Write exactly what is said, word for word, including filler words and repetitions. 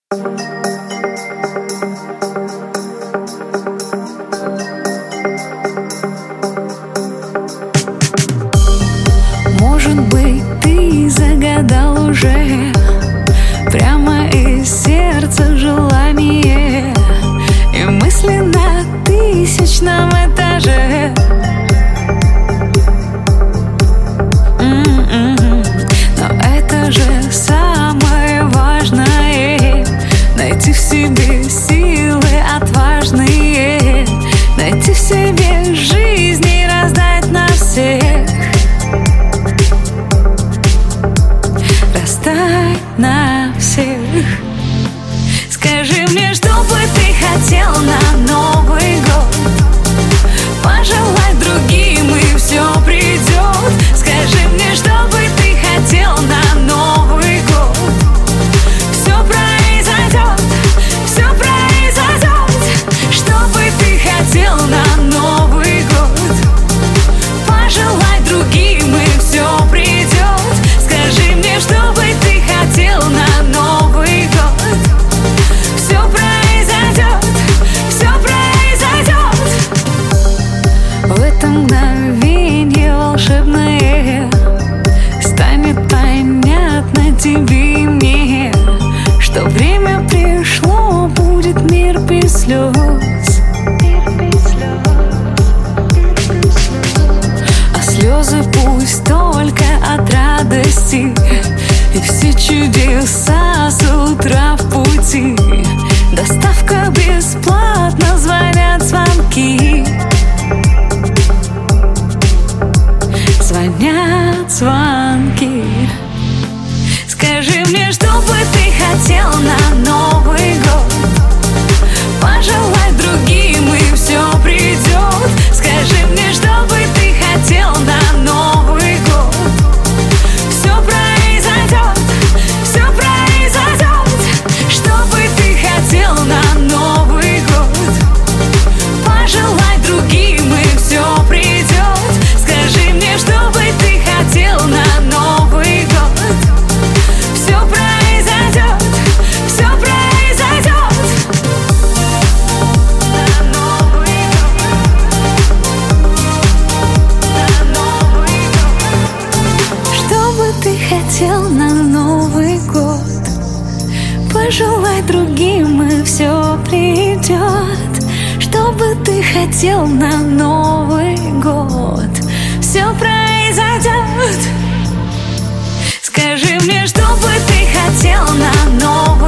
Может быть, ты загадал уже прямо из сердца желание и мысли на тысячном этаже. М-м-м. Но это же самое важное — найти в себе силы отважные, найти в себе жизнь и раздать на всех. Раздай на всех. Скажи мне, что бы ты хотел на Новый год? Пожелай другим, и все придет. Скажи мне, что бы ты хотел на Новый год? Все произойдет, все произойдет. Что бы ты хотел на Новый год? Пожелай другим, и все придет. Скажи мне, что бы ты хотел на Новый год? Все произойдет, все произойдет. В это мгновенье волшебное станет понятно тебе и мне, что время пришло, будет мир без слез. А слезы пусть только от радости, и все чудеса с утра в пути. Доставка бесплатно, звонят звонки. Звонят звонки. Скажи мне, что бы ты хотел на Новый год? Пожелай другим, и все придет. Скажи мне, что бы ты хотел на Новый год? Все произойдет, все произойдет. Что бы ты хотел на Новый год? Пожелай другим, и все придет. Скажи мне, что бы ты хотел на Новый год? Все произойдет, все произойдет. На Новый год, на Новый год. Что бы ты хотел на Новый год? Пожелай другим, и все придет. Что бы ты хотел на Новый год? Все произойдет. Скажи мне, что бы ты хотел на Новый год?